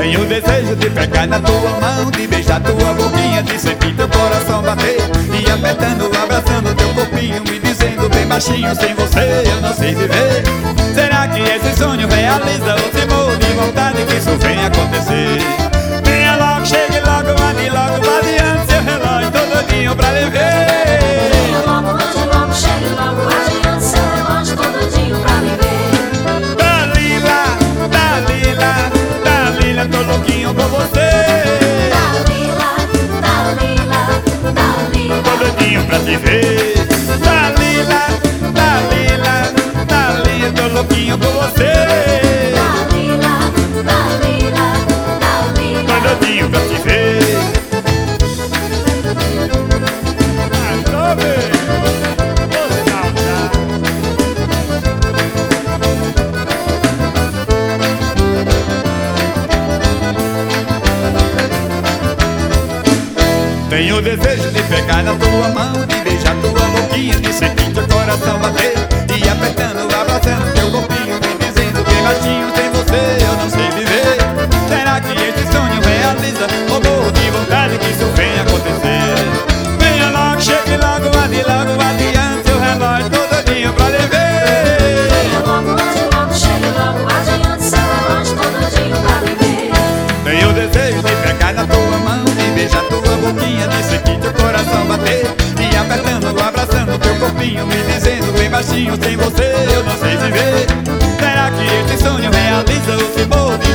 Tenho o desejo de pegar na tua mão, de beijar tua boquinha, de sentir teu coração bater, e apertando, abraçando teu corpinho, me dizendo bem baixinho: sem você eu não sei viver. Será que esse sonho realiza ou se morro de vontade que isso venha acontecer? Venha logo, chegue logo, ande logo, adiante seu relógio, tô doidinho pra lhe ver. Venha logo, ande logo, chegue logo, adiante seu relógio, tô doidinho pra lhe ver. Dalila, Dalila, Dalila, tô louquinho por você. Dalila, Dalila, Dalila, Tô doidinho pra te ver. Dalila, Dalila, Dalila, tô louquinho por você. Dalila, Dalila, Tô Dalila. doidinho pra te ver. Alô, bem. Ô, saudade. Tenho o desejo de pegar na tua mão, de beijar tua boquinha, de sentir teu coração bater, e apertando, abraçando teu corpinho, me dizendo bem baixinho: sem você eu não sei viver. Será que esse sonho realiza ou morro de vontade que isso venha acontecer? Venha logo, chegue logo, ande logo, adiante seu relógio, tô doidinho pra lhe ver. Venha logo, ande logo, chegue logo, adiante seu relógio, tô doidinho pra lhe ver. Tenho o desejo de pegar na tua mão, de beijar tua boquinha, de sentir teu coração bater, e apertando, abraçando teu corpinho, me dizendo bem baixinho: sem você eu não sei viver. Será que esse sonho realiza ou se morro